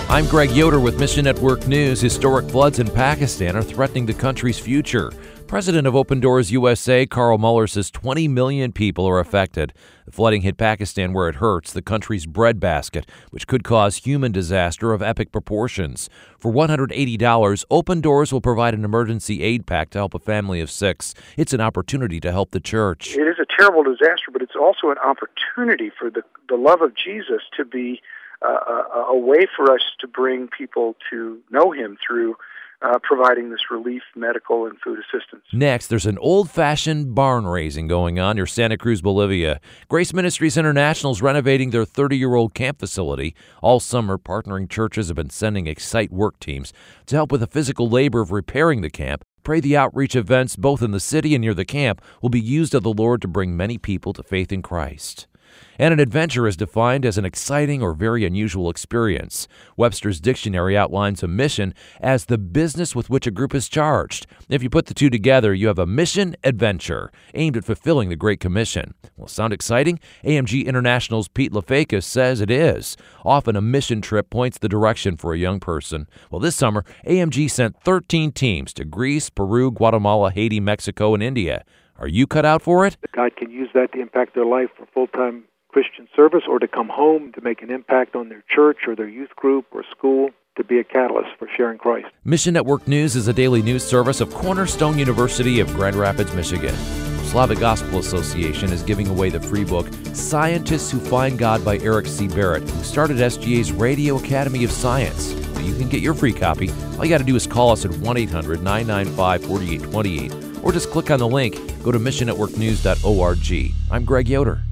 I'm Greg Yoder with Mission Network News. Historic floods in Pakistan are threatening the country's future. President of Open Doors USA, Carl Muller, says 20 million people are affected. The flooding hit Pakistan where it hurts, the country's breadbasket, which could cause human disaster of epic proportions. For $180, Open Doors will provide an emergency aid pack to help a family of 6. It's an opportunity to help the church. It is a terrible disaster, but it's also an opportunity for the love of Jesus to be a way for us to bring people to know him through providing this relief, medical, and food assistance. Next, there's an old-fashioned barn raising going on near Santa Cruz, Bolivia. Grace Ministries International is renovating their 30-year-old camp facility. All summer, partnering churches have been sending Excite work teams to help with the physical labor of repairing the camp. Pray the outreach events both in the city and near the camp will be used of the Lord to bring many people to faith in Christ. And an adventure is defined as an exciting or very unusual experience. Webster's Dictionary outlines a mission as the business with which a group is charged. If you put the two together, you have a mission adventure aimed at fulfilling the Great Commission. Well, sound exciting? AMG International's Pete LaFakis says it is. Often a mission trip points the direction for a young person. Well, this summer, AMG sent 13 teams to Greece, Peru, Guatemala, Haiti, Mexico, and India. Are you cut out for it? God can use that to impact their life for full-time Christian service, or to come home to make an impact on their church or their youth group or school, to be a catalyst for sharing Christ. Mission Network News is a daily news service of Cornerstone University of Grand Rapids, Michigan. Slavic Gospel Association is giving away the free book Scientists Who Find God by Eric C. Barrett, who started SGA's Radio Academy of Science. You can get your free copy. All you got to do is call us at 1-800-995-4828 or just click on the link. Go to missionnetworknews.org. I'm Greg Yoder.